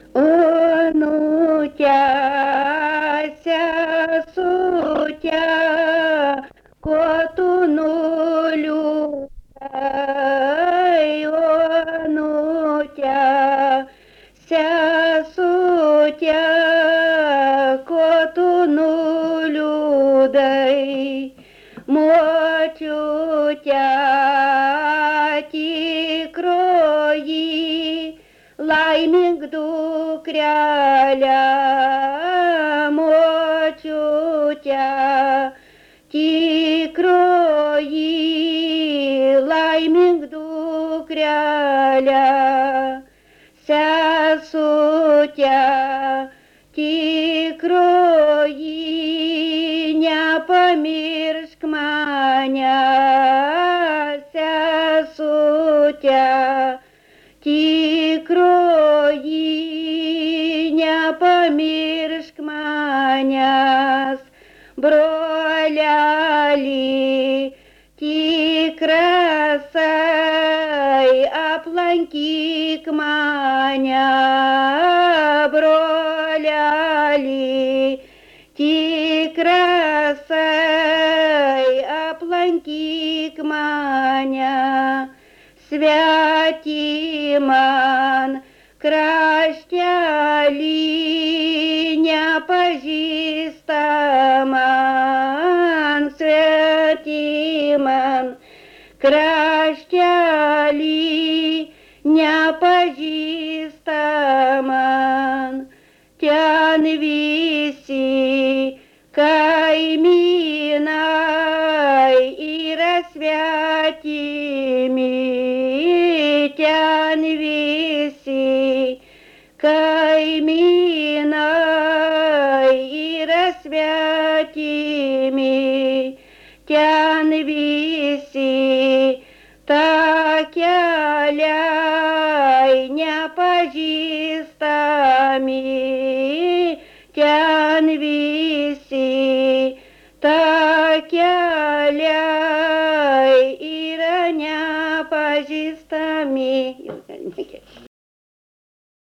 Онуця, сясуця, котунулю, онуця, сясуця, котунулю, дай, мочуця, ті крої, лаймінг ду кряля, мочуця, ті крої, лаймінг ду кряля, сясуця, ті крої, ня поміршк маня, сясуця, ті крої, ня поміршк маняс, броляли, ті красай, апланкик маня, броляли, ті красай, апланкик маня, святиман, кращали, ня пожистаман, святиман, кращали, ня пожистаман, тян виси, кайминай и рассвятими, тян виси, кайминай и рассвятими, тян виси, такяляй, ня пожистами, тян виси, такяляй.